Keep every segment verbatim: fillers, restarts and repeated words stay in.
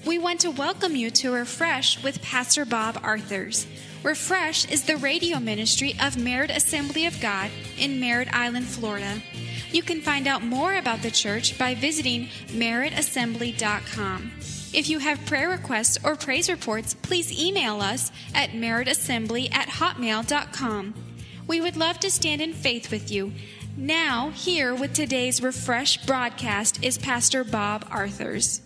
We want to welcome you to Refresh with Pastor Bob Arthurs. Refresh is the radio ministry of Merritt Assembly of God in Merritt Island, Florida. You can find out more about the church by visiting merritt assembly dot com. If you have prayer requests or praise reports, please email us at merritt assembly at hotmail dot com. We would love to stand in faith with you. Now, here with today's Refresh broadcast is Pastor Bob Arthurs.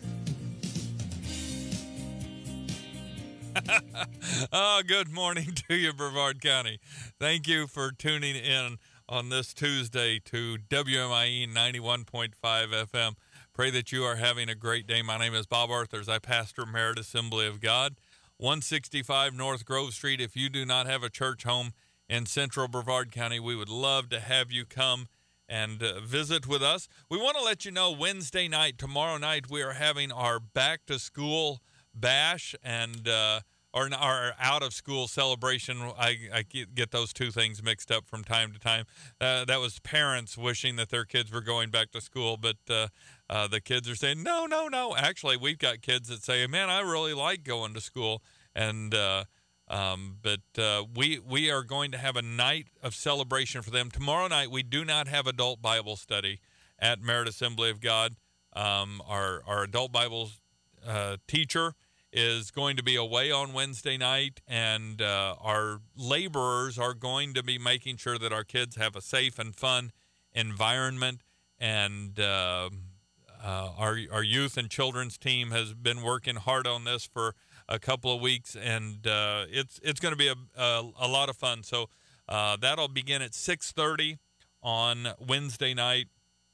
Oh, good morning to you, Brevard County. Thank you for tuning in on this Tuesday to W M I E ninety-one point five F M. Pray that you are having a great day. My name is Bob Arthurs. I pastor Merritt Assembly of God, one sixty-five North Grove Street. If you do not have a church home in central Brevard County, we would love to have you come and uh, visit with us. We want to let you know Wednesday night, tomorrow night, we are having our back-to-school bash and uh, our, our out-of-school celebration. I, I get those two things mixed up from time to time. Uh, that was parents wishing that their kids were going back to school, but uh, uh, the kids are saying, no, no, no. Actually, we've got kids that say, man, I really like going to school. And uh, um, but uh, we we are going to have a night of celebration for them. Tomorrow night, we do not have adult Bible study at Merritt Assembly of God. Um, our, our adult Bible uh, teacher is going to be away on Wednesday night, and uh, our laborers are going to be making sure that our kids have a safe and fun environment. And uh, uh, our our youth and children's team has been working hard on this for a couple of weeks, and uh, it's it's going to be a, a a lot of fun. So uh, that'll begin at six thirty on Wednesday night.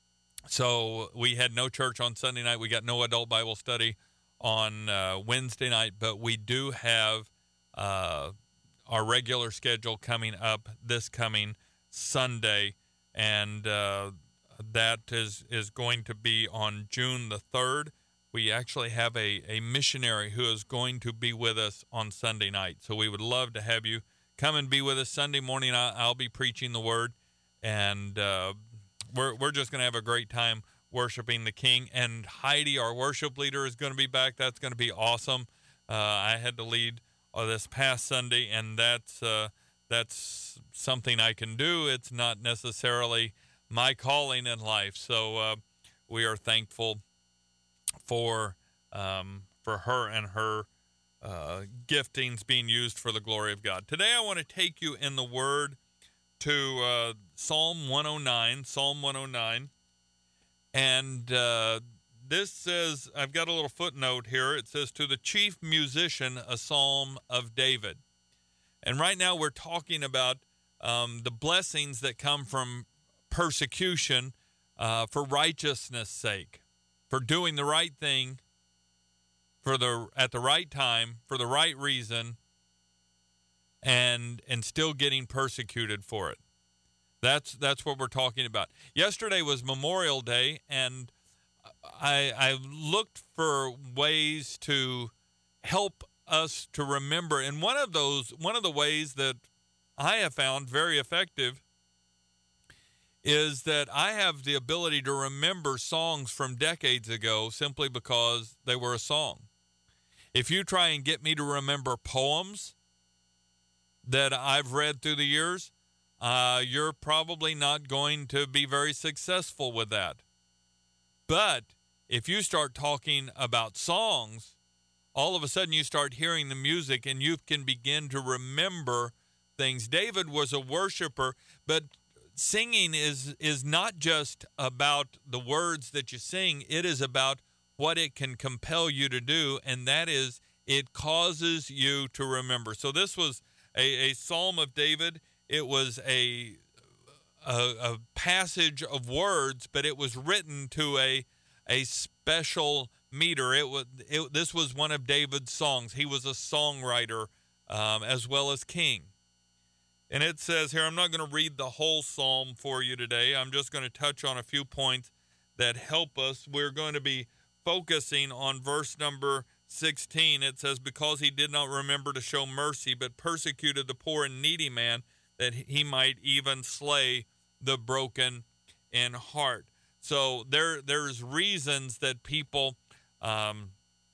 So we had no church on Sunday night. We got no adult Bible study on uh, Wednesday night, but we do have uh, our regular schedule coming up this coming Sunday, and uh, that is, is going to be on June the third. We actually have a, a missionary who is going to be with us on Sunday night, so we would love to have you come and be with us. Sunday morning, I'll, I'll be preaching the Word, and uh, we're we're just going to have a great time worshiping the King. And Heidi, our worship leader, is going to be back. That's going to be awesome. Uh, I had to lead uh, this past Sunday, and that's uh, that's something I can do. It's not necessarily my calling in life, so uh, we are thankful for um, for her and her uh, giftings being used for the glory of God. Today, I want to take you in the Word to uh, Psalm one oh nine. Psalm one oh nine. And uh, this says, I've got a little footnote here. It says, to the chief musician, a psalm of David. And right now we're talking about um, the blessings that come from persecution uh, for righteousness' sake, for doing the right thing for the at the right time, for the right reason, and and still getting persecuted for it. That's that's what we're talking about. Yesterday was Memorial Day, and I, I looked for ways to help us to remember. And one of those, one of the ways that I have found very effective is that I have the ability to remember songs from decades ago simply because they were a song. If you try and get me to remember poems that I've read through the years, Uh, you're probably not going to be very successful with that. But if you start talking about songs, all of a sudden you start hearing the music and you can begin to remember things. David was a worshiper, but singing is is not just about the words that you sing. It is about what it can compel you to do, and that is it causes you to remember. So this was a, a Psalm of David. It was a, a a passage of words, but it was written to a a special meter. It was it, this was one of David's songs. He was a songwriter um, as well as king. And it says here, I'm not going to read the whole psalm for you today. I'm just going to touch on a few points that help us. We're going to be focusing on verse number sixteen. It says, because he did not remember to show mercy, but persecuted the poor and needy man, that he might even slay the broken in heart. So there, there's reasons that people um,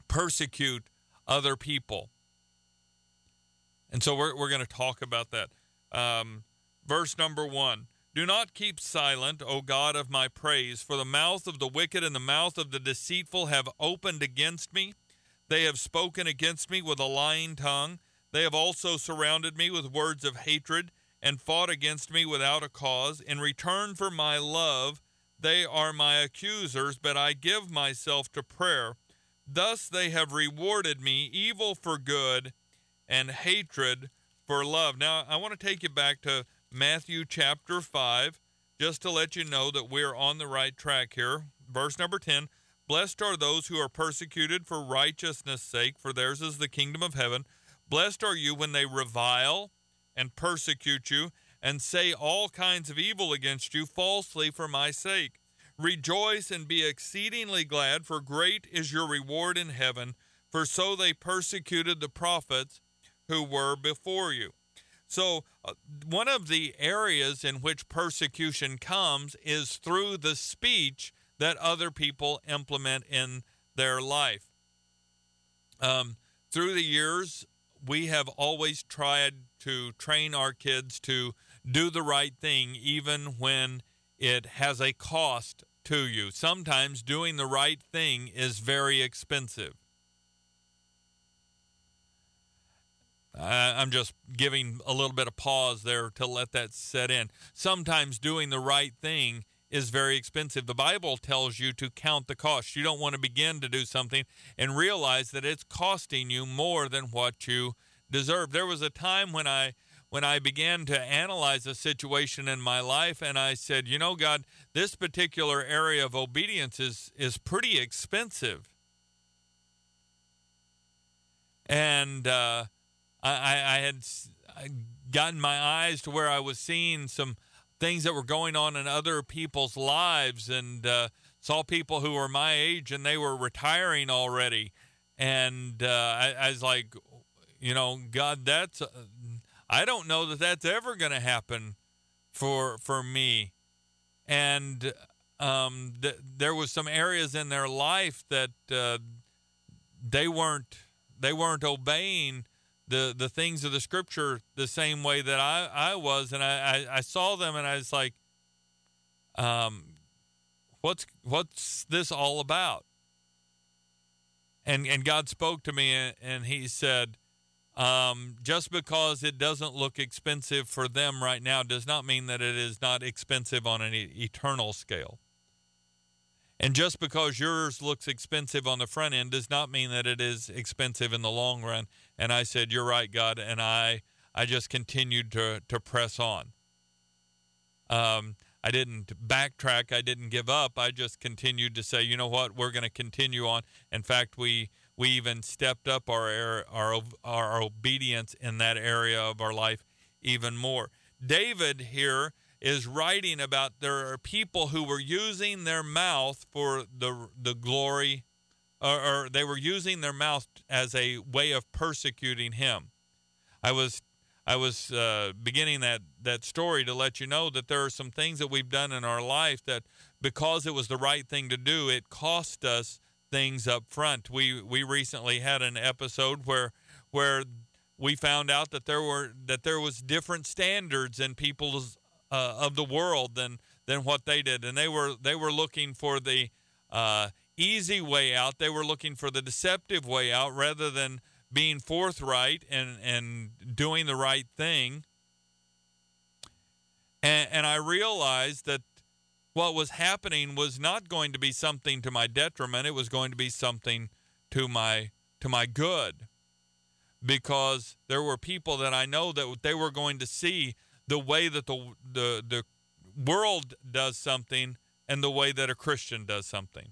persecute other people. And so we're, we're going to talk about that. Um, verse number one, do not keep silent, O God of my praise, for the mouth of the wicked and the mouth of the deceitful have opened against me. They have spoken against me with a lying tongue. They have also surrounded me with words of hatred and fought against me without a cause. In return for my love, they are my accusers, but I give myself to prayer. Thus they have rewarded me evil for good and hatred for love. Now, I want to take you back to Matthew chapter five, just to let you know that we're on the right track here. Verse number ten, blessed are those who are persecuted for righteousness' sake, for theirs is the kingdom of heaven. Blessed are you when they revile and persecute you and say all kinds of evil against you falsely for my sake. Rejoice and be exceedingly glad, for great is your reward in heaven, for so they persecuted the prophets who were before you. So uh, one of the areas in which persecution comes is through the speech that other people implement in their life. Um, through the years, we have always tried to train our kids to do the right thing, even when it has a cost to you. Sometimes doing the right thing is very expensive. Uh, I'm just giving a little bit of pause there to let that set in. Sometimes doing the right thing is very expensive. The Bible tells you to count the cost. You don't want to begin to do something and realize that it's costing you more than what you deserve. There was a time when I when I began to analyze a situation in my life, and I said, you know, God, this particular area of obedience is is pretty expensive. And uh, I, I had gotten my eyes to where I was seeing some things that were going on in other people's lives, and uh, saw people who were my age and they were retiring already. And uh, I, I was like, you know, God, that's, uh, I don't know that that's ever going to happen for for me. And um, th- there was some areas in their life that uh, they weren't they weren't obeying the the things of the Scripture the same way that I, I was. And I, I, I saw them and I was like, um, what's what's this all about? And and God spoke to me, and, and he said, um, just because it doesn't look expensive for them right now does not mean that it is not expensive on an e- eternal scale. And just because yours looks expensive on the front end does not mean that it is expensive in the long run. And I said, you're right, God. And I I just continued to, to press on. Um, I didn't backtrack. I didn't give up. I just continued to say, you know what, we're going to continue on. In fact, we we even stepped up our, our, our obedience in that area of our life even more. David here is writing about there are people who were using their mouth for the the glory, or, or they were using their mouth as a way of persecuting him. I was I was uh, beginning that, that story to let you know that there are some things that we've done in our life that because it was the right thing to do, it cost us things up front. We we recently had an episode where where we found out that there were that there was different standards in people's uh, of the world than than what they did, and they were they were looking for the uh, easy way out. They were looking for the deceptive way out rather than being forthright and and doing the right thing. And, and I realized that what was happening was not going to be something to my detriment. It was going to be something to my to my good, because there were people that I know that they were going to see the way that the the the world does something and the way that a Christian does something.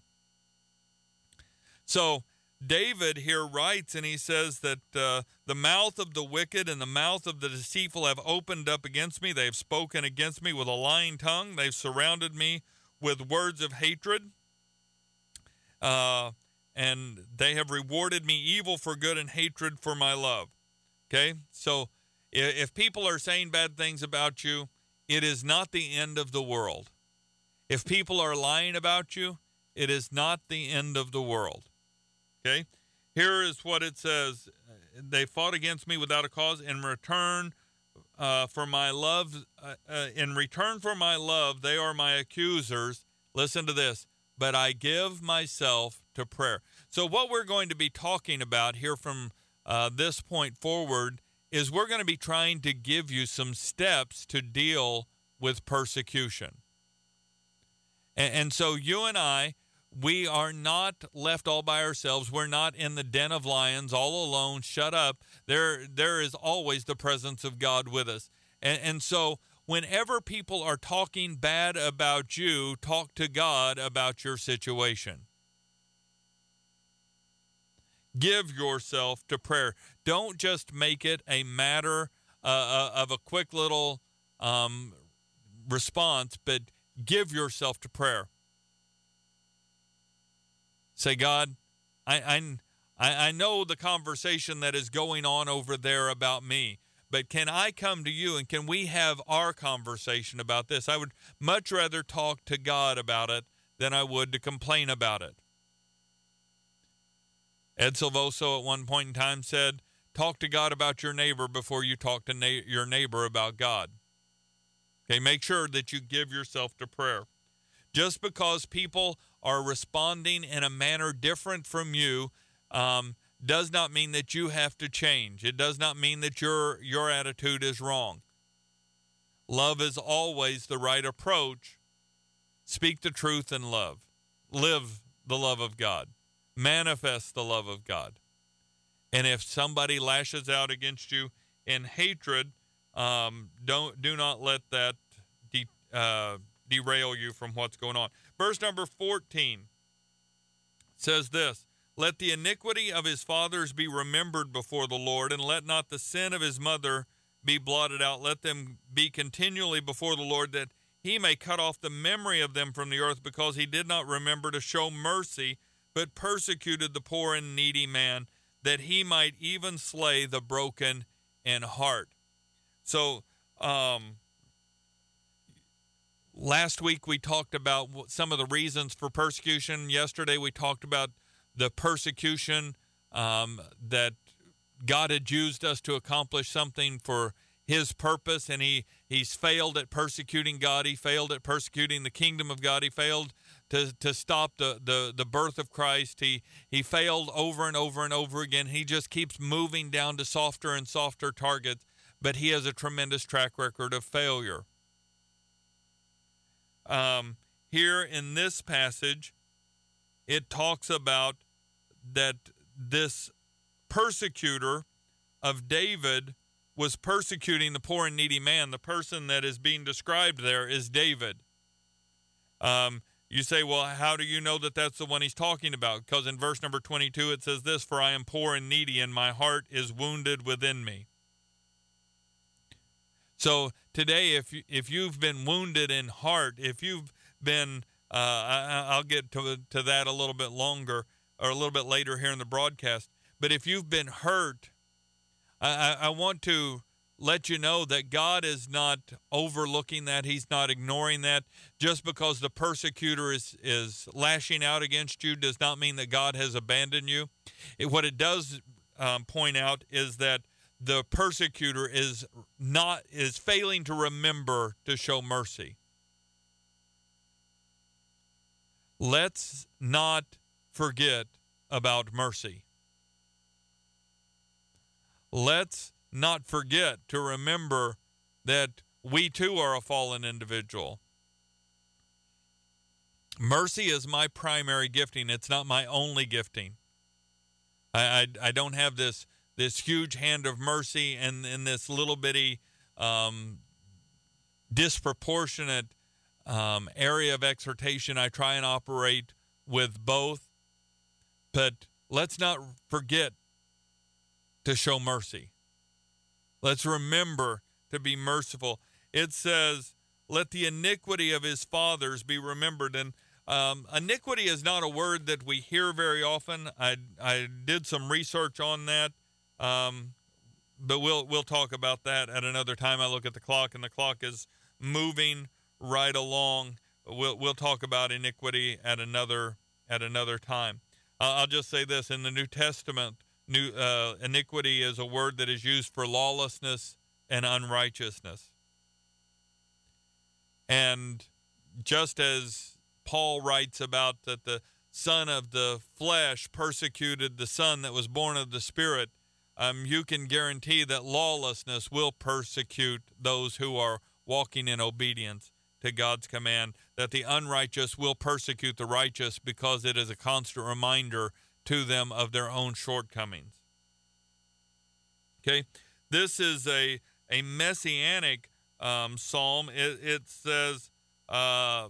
So David here writes, and he says that uh, the mouth of the wicked and the mouth of the deceitful have opened up against me. They have spoken against me with a lying tongue. They've surrounded me with words of hatred. Uh, and they have rewarded me evil for good and hatred for my love. Okay? So if, if people are saying bad things about you, it is not the end of the world. If people are lying about you, it is not the end of the world. Okay? Here is what it says. They fought against me without a cause. In return uh, for my love, uh, uh, in return for my love, they are my accusers. Listen to this. But I give myself to prayer. So what we're going to be talking about here from uh, this point forward is we're going to be trying to give you some steps to deal with persecution. And, and so you and I, we are not left all by ourselves. We're not in the den of lions all alone, shut up. There, there is always the presence of God with us. And, and so whenever people are talking bad about you, talk to God about your situation. Give yourself to prayer. Don't just make it a matter uh, of a quick little um, response, but give yourself to prayer. Say, God, I, I, I know the conversation that is going on over there about me, but can I come to you and can we have our conversation about this? I would much rather talk to God about it than I would to complain about it. Ed Silvoso at one point in time said, talk to God about your neighbor before you talk to na- your neighbor about God. Okay, make sure that you give yourself to prayer. Just because people are responding in a manner different from you um, does not mean that you have to change. It does not mean that your your attitude is wrong. Love is always the right approach. Speak the truth in love. Live the love of God. Manifest the love of God. And if somebody lashes out against you in hatred, um, don't do not let that de- uh, derail you from what's going on. Verse number fourteen says this, let the iniquity of his fathers be remembered before the Lord, and let not the sin of his mother be blotted out. Let them be continually before the Lord, that he may cut off the memory of them from the earth, because he did not remember to show mercy, but persecuted the poor and needy man, that he might even slay the broken in heart. So, um, last week we talked about some of the reasons for persecution. Yesterday we talked about the persecution um, that God had used us to accomplish something for his purpose, and he, he's failed at persecuting God. He failed at persecuting the kingdom of God. He failed to, to stop the, the, the birth of Christ. He, he failed over and over and over again. He just keeps moving down to softer and softer targets, but he has a tremendous track record of failure. Um, here in this passage, it talks about that this persecutor of David was persecuting the poor and needy man. The person that is being described there is David. Um, you say, well, how do you know that that's the one he's talking about? Because in verse number twenty-two, it says this, for I am poor and needy, and my heart is wounded within me. So today, if you, if you've been wounded in heart, if you've been, uh, I, I'll get to, to that a little bit longer or a little bit later here in the broadcast, but if you've been hurt, I, I, I want to let you know that God is not overlooking that. He's not ignoring that. Just because the persecutor is, is lashing out against you does not mean that God has abandoned you. It, what it does um, point out is that the persecutor is not is failing to remember to show mercy. Let's not forget about mercy. Let's not forget to remember that we too are a fallen individual. Mercy is my primary gifting. It's not my only gifting. I, I, I don't have this this huge hand of mercy and, and this little bitty um, disproportionate um, area of exhortation. I try and operate with both. But let's not forget to show mercy. Let's remember to be merciful. It says, let the iniquity of his fathers be remembered. And um, iniquity is not a word that we hear very often. I, I did some research on that, um, but we'll we'll talk about that at another time. I look at the clock, and the clock is moving right along. We'll we'll talk about iniquity at another at another time. Uh, I'll just say this. In the New Testament, new, uh, iniquity is a word that is used for lawlessness and unrighteousness. And just as Paul writes about that the son of the flesh persecuted the son that was born of the Spirit, um, you can guarantee that lawlessness will persecute those who are walking in obedience to God's command, that the unrighteous will persecute the righteous because it is a constant reminder to them of their own shortcomings. Okay, this is a, a messianic um, psalm. It, it says, uh,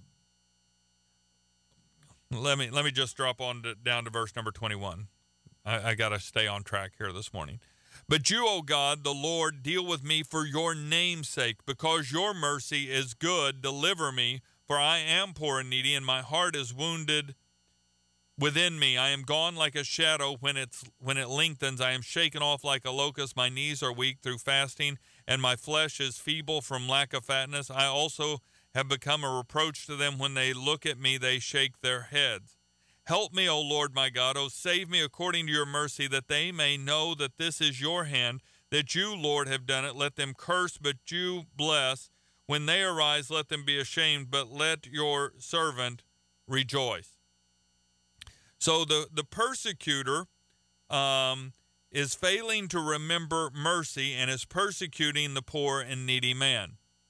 let me let me just drop on to, down to verse number twenty-one. I, I got to stay on track here this morning. But you, O God, the Lord, deal with me for your name's sake, because your mercy is good. Deliver me, for I am poor and needy, and my heart is wounded within me. I am gone like a shadow when it's when it lengthens. I am shaken off like a locust. My knees are weak through fasting, and my flesh is feeble from lack of fatness. I also have become a reproach to them. When they look at me, they shake their heads. Help me, O Lord my God. O save me according to your mercy, that they may know that this is your hand, that you, Lord, have done it. Let them curse, but you bless. When they arise, let them be ashamed, but let your servant rejoice. So the, the persecutor um, is failing to remember mercy and is persecuting the poor and needy man.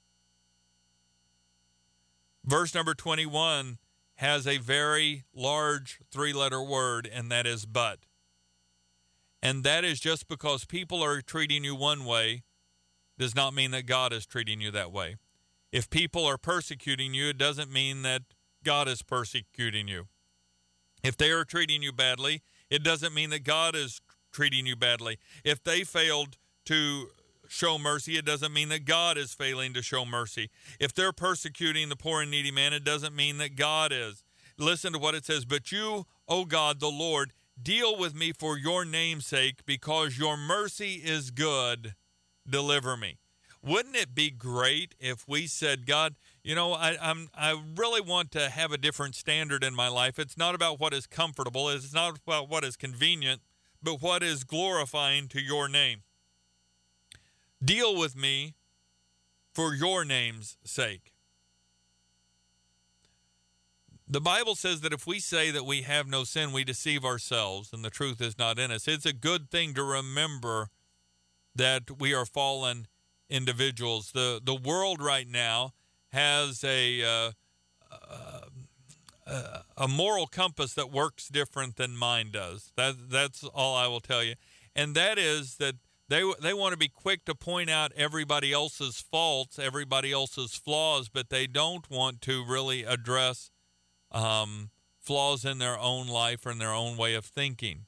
Verse number twenty-one has a very large three-letter word, and that is but. And that is just because people are treating you one way does not mean that God is treating you that way. If people are persecuting you, it doesn't mean that God is persecuting you. If they are treating you badly, it doesn't mean that God is treating you badly. If they failed to show mercy, it doesn't mean that God is failing to show mercy. If they're persecuting the poor and needy man, it doesn't mean that God is. Listen to what it says. But you, O God, the Lord, deal with me for your name's sake, because your mercy is good. Deliver me. Wouldn't it be great if we said, God, you know, I, I'm, I really want to have a different standard in my life. It's not about what is comfortable. It's not about what is convenient, but what is glorifying to your name. Deal with me for your name's sake. The Bible says that if we say that we have no sin, we deceive ourselves and the truth is not in us. It's a good thing to remember that we are fallen individuals. The the world right now has a uh, uh, a moral compass that works different than mine does. That that's all I will tell you. And that is that They they want to be quick to point out everybody else's faults, everybody else's flaws, but they don't want to really address um, flaws in their own life or in their own way of thinking.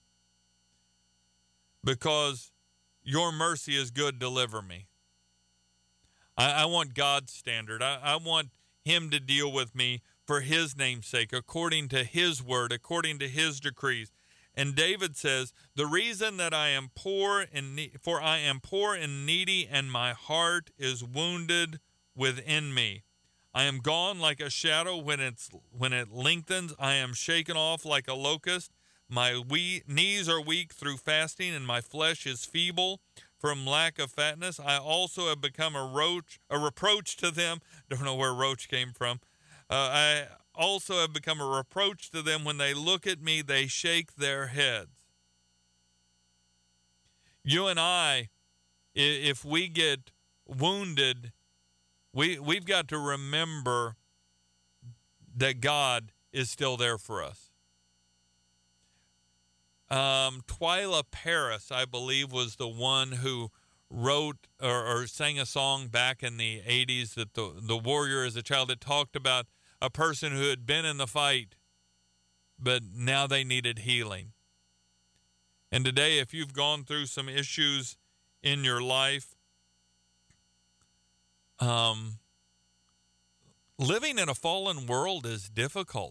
Because your mercy is good, deliver me. I, I want God's standard. I, I want him to deal with me for his name's sake, according to his word, according to his decrees. And David says, the reason that I am poor and ne- for I am poor and needy, and my heart is wounded within me. I am gone like a shadow when it's when it lengthens. I am shaken off like a locust. My we- knees are weak through fasting, and my flesh is feeble from lack of fatness. I also have become a roach, a reproach to them. Don't know where roach came from. Uh, I also have become a reproach to them. When they look at me, they shake their heads. You and I, if we get wounded, we, we've got to remember that God is still there for us. Um, Twyla Paris, I believe, was the one who wrote or, or sang a song back in the eighties that the, the warrior as a child, that talked about a person who had been in the fight, but now they needed healing. And today, if you've gone through some issues in your life, um, living in a fallen world is difficult.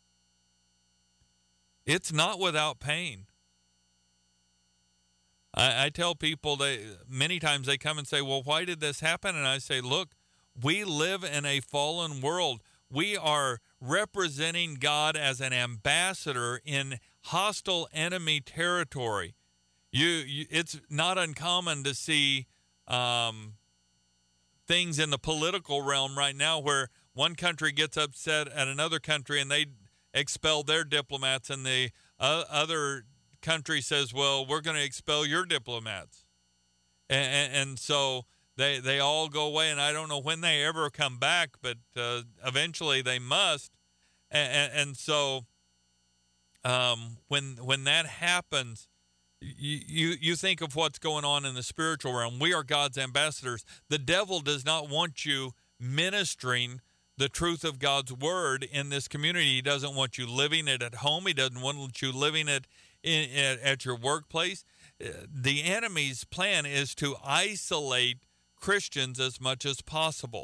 It's not without pain. I, I tell people, they many times they come and say, well, why did this happen? And I say, look, we live in a fallen world. We are representing God as an ambassador in hostile enemy territory. You, you it's not uncommon to see um, things in the political realm right now where one country gets upset at another country and they expel their diplomats, and the uh, other country says, well, we're going to expel your diplomats. And, and, and so they they all go away, and I don't know when they ever come back, but uh, eventually they must. And, and, and so um, when when that happens, you, you you think of what's going on in the spiritual realm. We are God's ambassadors. The devil does not want you ministering the truth of God's word in this community. He doesn't want you living it at home. He doesn't want you living it in, at, at your workplace. The enemy's plan is to isolate Christians as much as possible.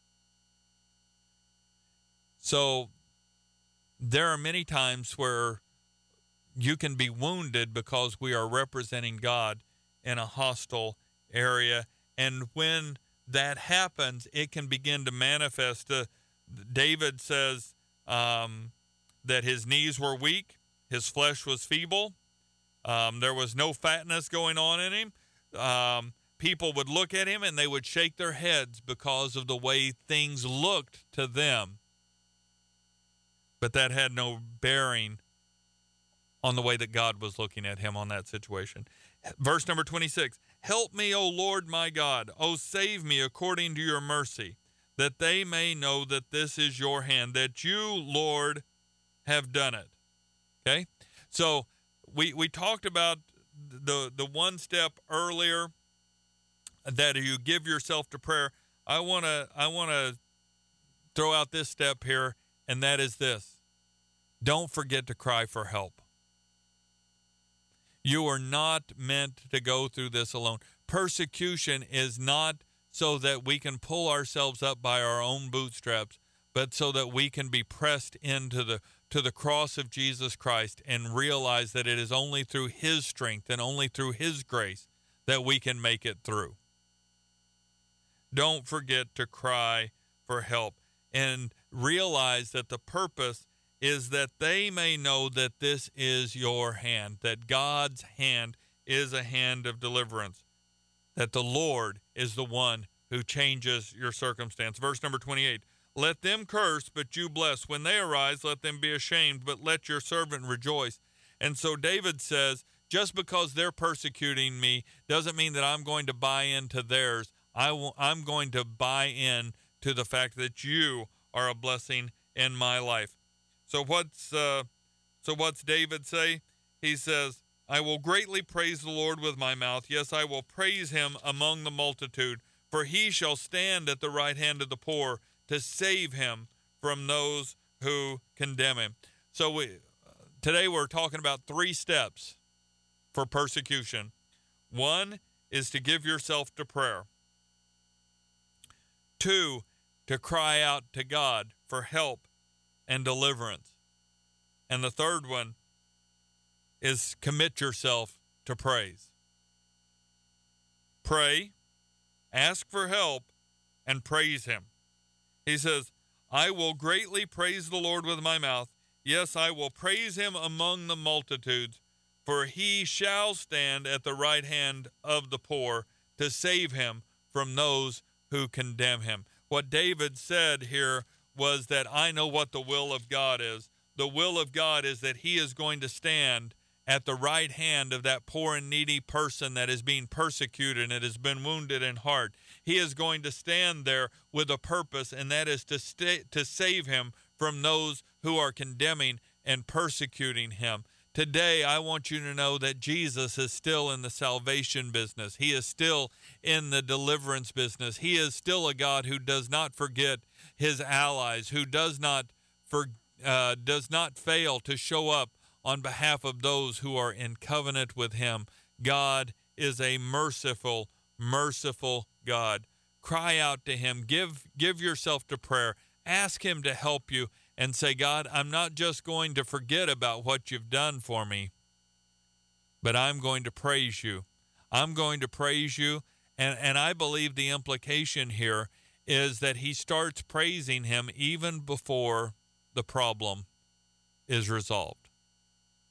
So there are many times where you can be wounded because we are representing God in a hostile area. And when that happens, it can begin to manifest. Uh, David says um, that his knees were weak, his flesh was feeble, um, there was no fatness going on in him. Um, people would look at him and they would shake their heads because of the way things looked to them. But that had no bearing on the way that God was looking at him on that situation. Verse number twenty-six, help me, O Lord my God. O save me according to your mercy, that they may know that this is your hand, that you, Lord, have done it. Okay? So we we talked about the, the one step earlier, that you give yourself to prayer. I want to I want to throw out this step here, and that is this. Don't forget to cry for help. You are not meant to go through this alone. Persecution is not so that we can pull ourselves up by our own bootstraps, but so that we can be pressed into the to the cross of Jesus Christ and realize that it is only through his strength and only through his grace that we can make it through. Don't forget to cry for help, and realize that the purpose is that they may know that this is your hand, that God's hand is a hand of deliverance, that the Lord is the one who changes your circumstance. Verse number twenty-eight, let them curse, but you bless. When they arise, let them be ashamed, but let your servant rejoice. And so David says, just because they're persecuting me doesn't mean that I'm going to buy into theirs. I will, I'm going to buy in to the fact that you are a blessing in my life. So what's uh, so what's David say? He says, I will greatly praise the Lord with my mouth. Yes, I will praise him among the multitude, for he shall stand at the right hand of the poor to save him from those who condemn him. So we, today we're talking about three steps for persecution. One is to give yourself to prayer. Two, to cry out to God for help and deliverance. And the third one is commit yourself to praise. Pray, ask for help, and praise him. He says, I will greatly praise the Lord with my mouth. Yes, I will praise him among the multitudes, for he shall stand at the right hand of the poor to save him from those who condemn him. What David said here was that I know what the will of God is. The will of God is that he is going to stand at the right hand of that poor and needy person that is being persecuted and has been wounded in heart. He is going to stand there with a purpose, and that is to stay, to save him from those who are condemning and persecuting him. Today, I want you to know that Jesus is still in the salvation business. He is still in the deliverance business. He is still a God who does not forget his allies, who does not for, uh, does not fail to show up on behalf of those who are in covenant with him. God is a merciful, merciful God. Cry out to him. Give, give yourself to prayer. Ask him to help you and say, God, I'm not just going to forget about what you've done for me, but I'm going to praise you. I'm going to praise you. And, and I believe the implication here is that he starts praising him even before the problem is resolved.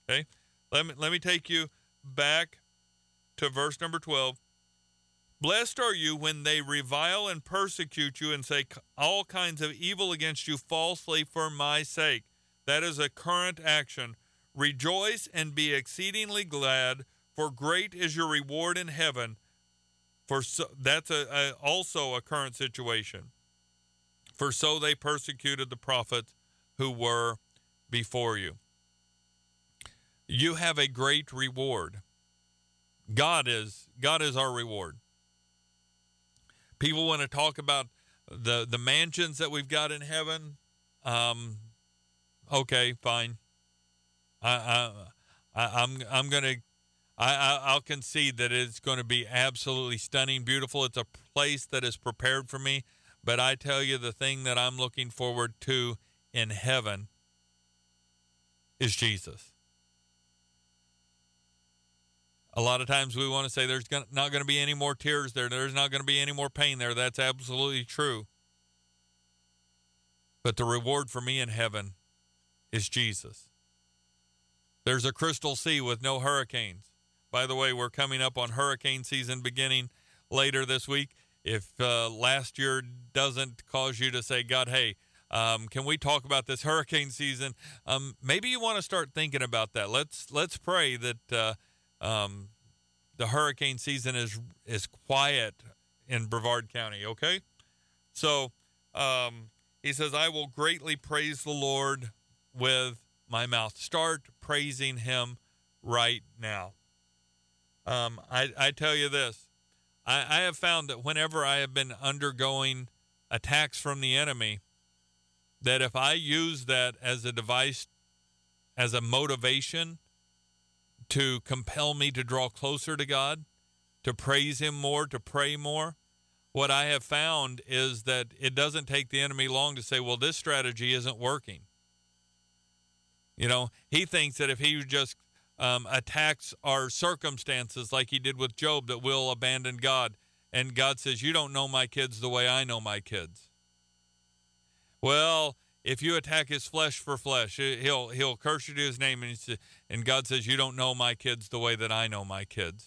Okay? Let me, let me take you back to verse number twelve. Blessed are you when they revile and persecute you and say all kinds of evil against you falsely for my sake. That is a current action. Rejoice and be exceedingly glad, for great is your reward in heaven. For so, that's a, a, also a current situation. For so they persecuted the prophets who were before you. You have a great reward. God is God is our reward. People want to talk about the the mansions that we've got in heaven. Um, okay, fine. I, I, I I'm I'm gonna I, I I'll concede that it's going to be absolutely stunning, beautiful. It's a place that is prepared for me. But I tell you, the thing that I'm looking forward to in heaven is Jesus. A lot of times we want to say there's not going to be any more tears there. There's not going to be any more pain there. That's absolutely true. But the reward for me in heaven is Jesus. There's a crystal sea with no hurricanes. By the way, we're coming up on hurricane season beginning later this week. If uh, last year doesn't cause you to say, God, hey, um, can we talk about this hurricane season? Um, maybe you want to start thinking about that. Let's let's pray that uh, um, the hurricane season is is quiet in Brevard County. Okay, so um, he says, I will greatly praise the Lord with my mouth. Start praising him right now. Um, I, I tell you this. I, I have found that whenever I have been undergoing attacks from the enemy, that if I use that as a device, as a motivation to compel me to draw closer to God, to praise him more, to pray more, what I have found is that it doesn't take the enemy long to say, well, this strategy isn't working. You know, he thinks that if he just Um, attacks our circumstances like he did with Job, that we'll abandon God. And God says, you don't know my kids the way I know my kids. Well, if you attack his flesh for flesh, he'll he'll curse you to his name. And, he says, and God says, you don't know my kids the way that I know my kids.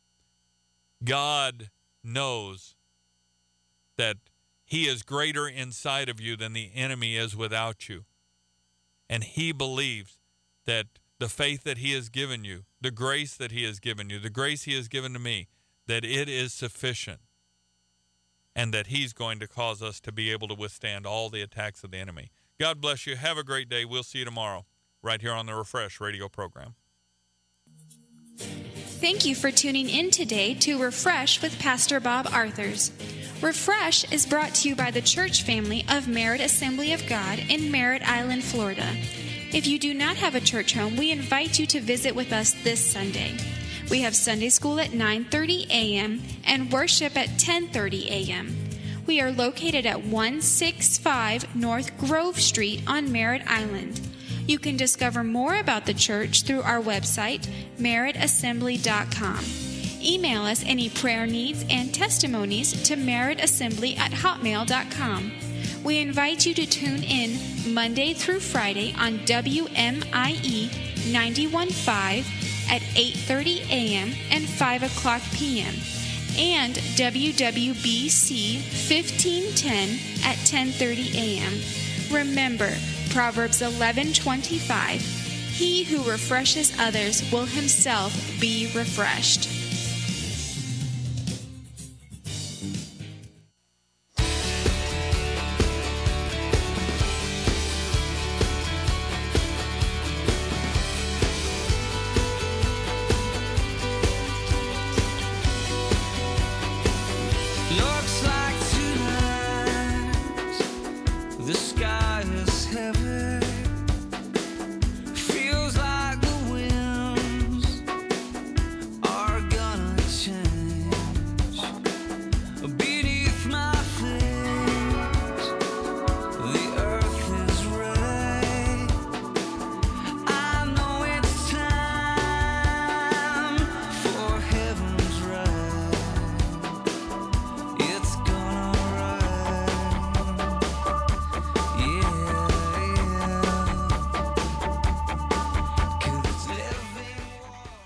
God knows that he is greater inside of you than the enemy is without you. And he believes that the faith that he has given you, the grace that he has given you, the grace he has given to me, that it is sufficient, and that he's going to cause us to be able to withstand all the attacks of the enemy. God bless you. Have a great day. We'll see you tomorrow right here on the Refresh radio program. Thank you for tuning in today to Refresh with Pastor Bob Arthurs. Refresh is brought to you by the church family of Merritt Assembly of God in Merritt Island, Florida. If you do not have a church home, we invite you to visit with us this Sunday. We have Sunday school at nine thirty a.m. and worship at ten thirty a.m. We are located at one sixty-five North Grove Street on Merritt Island. You can discover more about the church through our website, merritt assembly dot com. Email us any prayer needs and testimonies to merrittassembly at hotmail dot com. We invite you to tune in Monday through Friday on W M I E ninety-one point five at eight thirty a.m. and five o'clock p.m. and W W B C fifteen ten at ten thirty a.m. Remember, Proverbs eleven twenty-five, he who refreshes others will himself be refreshed.